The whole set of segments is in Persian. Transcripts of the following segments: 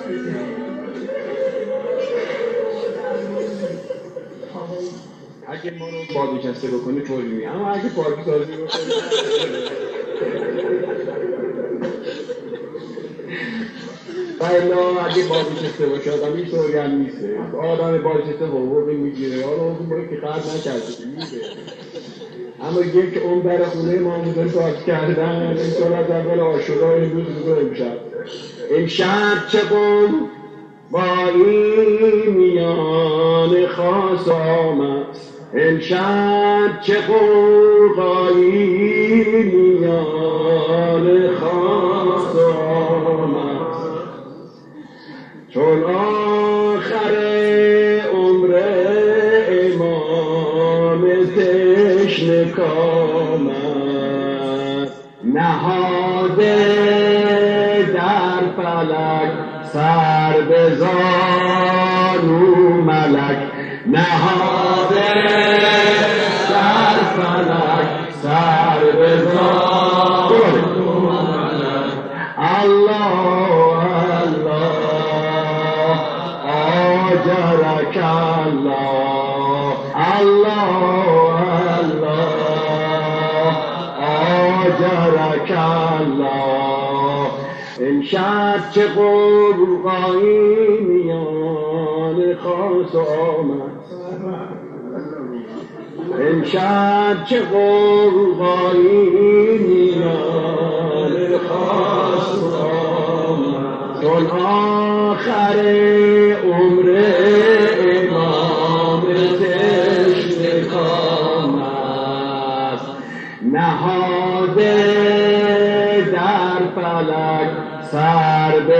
اگه ما رو بازنشسته بکنی طوری میگه، اما اگه پارک سازی بکنی بایلا اگه بازنشسته باشه آدم این طوری هم نیسته. آدم بازنشسته حقوقی میگیره، حقوقی باید که خرد نکرده میده. اما یک عمر در خونه ما بودن پارک کردن. این سال از اول آشورا امروز بگو امشب چه قوم با این میان خاص آمد. امشب چه قوقایی میان خاص آمد. چون آخر عمر امام تشنه کامد، نهاده در فلک سر به زانو ملک. نهاده در فلک سر به زانو ملک. الله الله آجرک الله. الله الله آجرک الله. امشب چه قوقایی میان خاص آمد. امشب چه قوقایی میان خاص آمد. چون آخر عمر امام تشنه کامد، نهاده در فلک سر به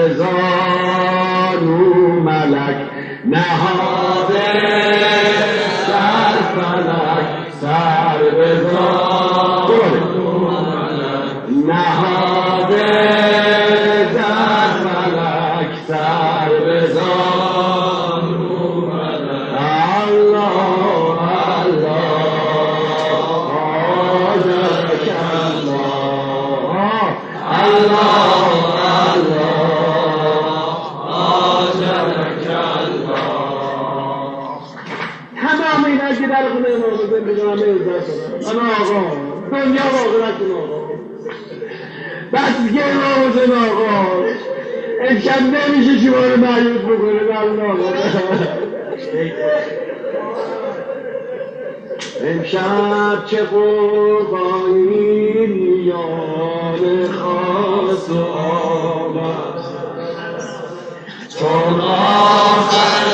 زانو ملک. نهاده در فلک سر به زانو ملک. نهاده در فلک سر به زانو ملک. الله الله آجرک الله. الله که در خونه ما زندگی همه عزت کنم. من آقا دنیا واقع نکن آقا، بس که روزن آقا امشب نمیشه شما رو معیوز بکنه. درون آقا امشب چه قربانی میان خاص آمد. چون آخر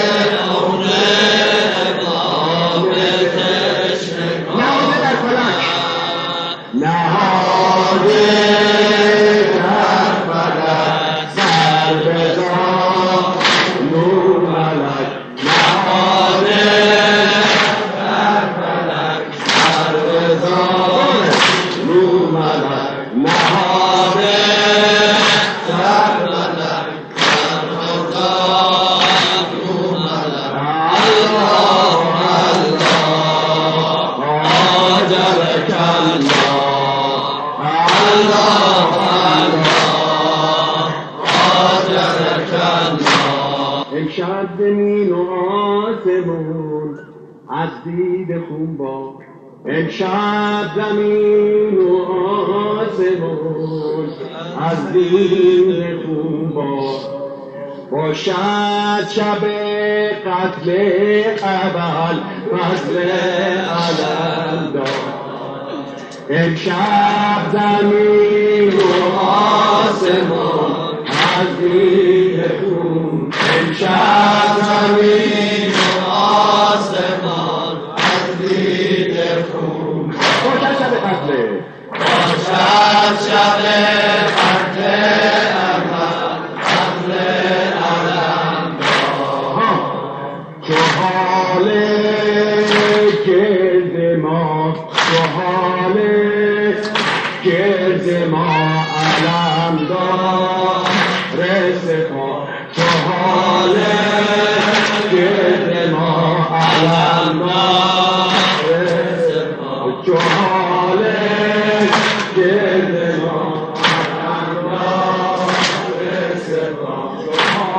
نهاده در فلک سر به زانو ملک. نهاده در فلک سر به زانو ملک. نهاده در فلک سر به زانو ملک. الله الله آجرک الله. امشب زمین و آسمون از دید خون با. امشب زمین و آسمون از دید خون با. باشد شب قتل اول فصل علم دار. امشب زمین و آسمان از دید خون. امشب زمین و آسمان از دید خون. باشد شب قتل، باشد شب قتل اول فصل علم دار. چو حال گرد ما، چو حال گرد ما علم دار رسما. چو حال گرد ما علم دار رسما. چو حال گرد ما علم دار رسما. چو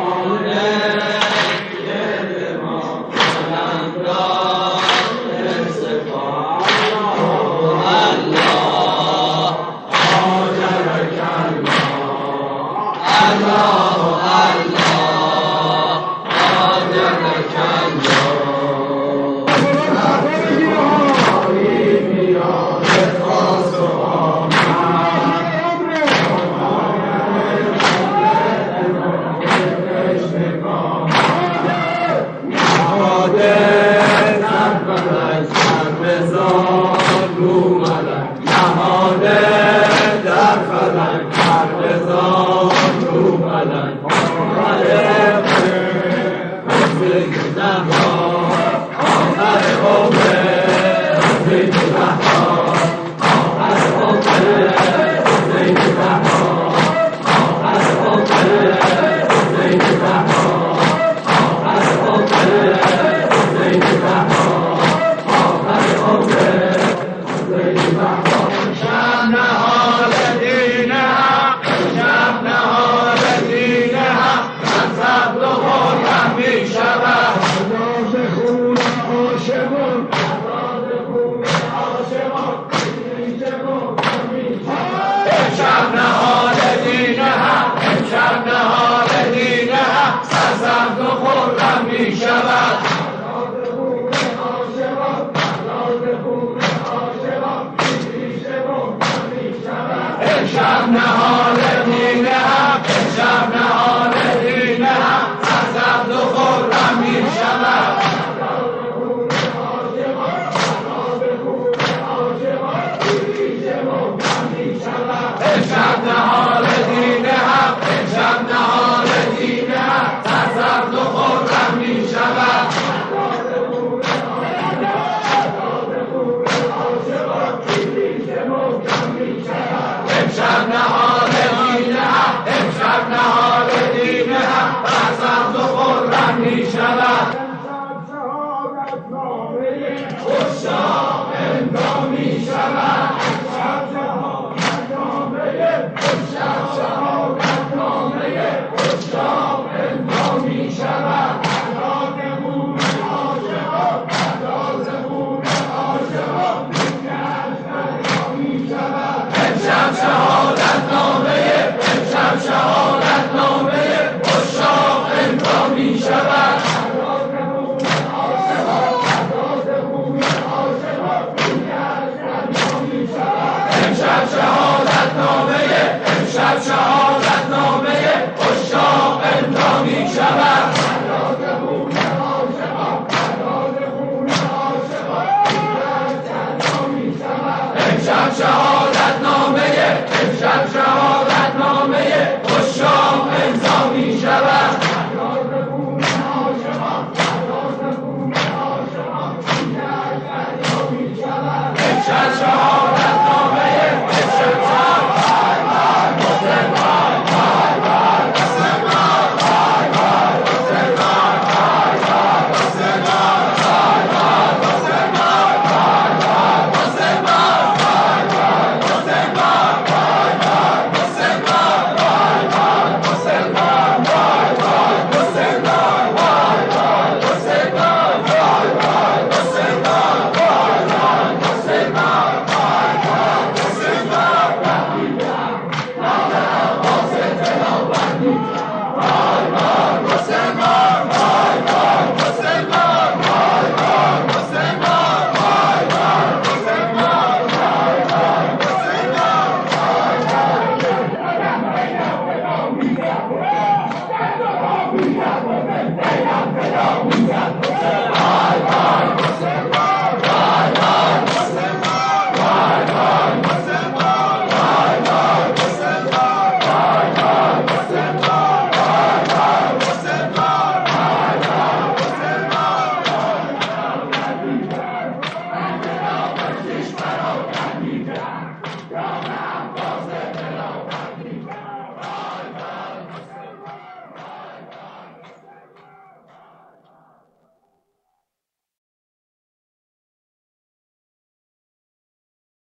شده در فلک هر نظام رو بلند آخر حسین زمان آخر عمر حسین زمان آخر عمر حسین زمان آخر عمر حسین زمان آخر عمر حسین زمان آخر عمر حسین زمان شب نهار دین حق شب نهار دین حق از صبر و خرم می شود عزاز خون عاشقان عزاز خون عاشقان شب نهار دین حق شب نهار دین حق از صبر و خرم می شود شب نهار دین حق شب نهار دین حق از عبد و خرم می شود شب نهار دین حق شب نهار دین حق از عبد و خرم می شود امشب نهار دین حق امشب نهار دین حق از عبد و خرم می شود عشاق امضا می شود شهادتنامه عشاق امضا می شود امشب شهادتنامه امشب شهادتنامه عشاق امضا می شود امشب شهادتنامه امشب شهادتنامه